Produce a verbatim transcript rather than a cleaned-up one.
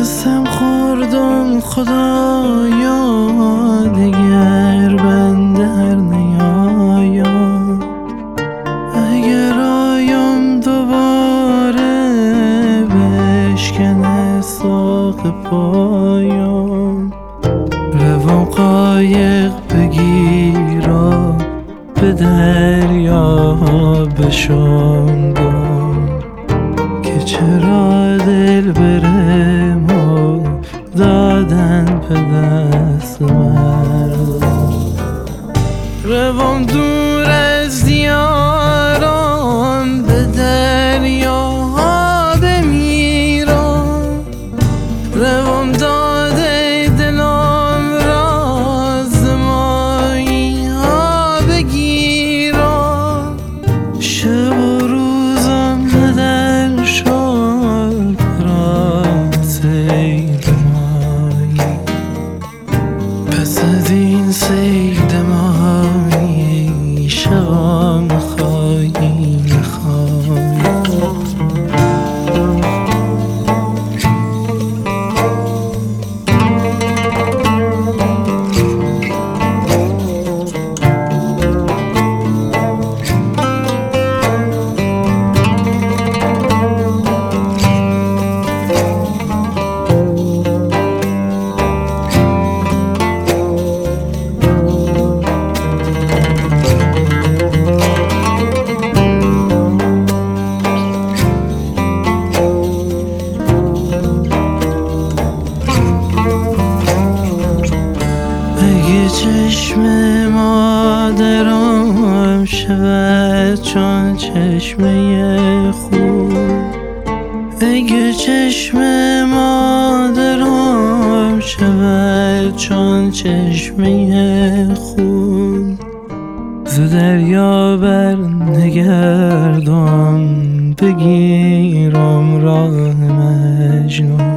قسم خوردم خدایا دیگر بنده هر نیایم، اگر آیم دوباره بشکنه ساق پایم. روان قایق بگیرم به دریا بشاندم که چرا دل برم دادن به دست مردم. روان دور از دیارم به دریا بمیرم، روان داده دلم را ز مایی ها بگیرم. شب و روزم بدل شد را سید مایی، پس از این سید مایی شبام خواهی نخواهی. اگه چشم مادرم شود چون چشمه خون، اگه چشم مادرم شود چون چشمه خون، ز دریا بر نگردم بگیرم راه مجنون.